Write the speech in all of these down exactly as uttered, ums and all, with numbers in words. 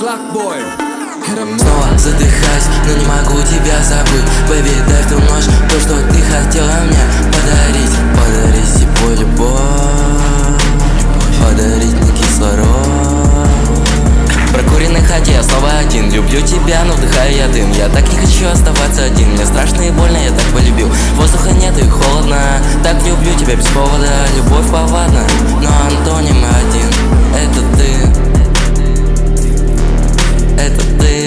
Снова задыхаюсь, но не могу тебя забыть. Baby, дай в ту ночь то, что ты хотела мне подарить. Подарить тепло, любовь, подарить мне кислород. Прокуренный ходе, я снова один. Люблю тебя, но вдыхаю я дым. Я так не хочу оставаться один. Мне страшно и больно, я так полюбил. Воздуха нет и холодно. Так люблю тебя без повода. Любовь повадна, но антоним один. Это ты. Это ты.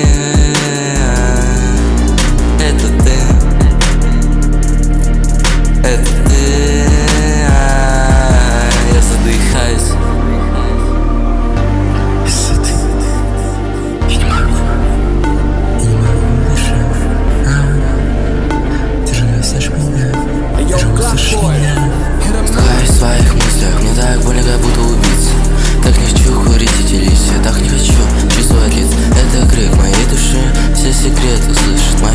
Это ты. Это ты. Я задыхаюсь. Если ты, я не могу, я не могу дышать. А, ты же не услышишь меня, ты же не услышишь меня. Каюсь в своих мыслях, мне так больно, как будто убийца. Так не хочу курить эти листья, так не хочу чувствовать лиц. Это крик моей души, все секреты слышит мои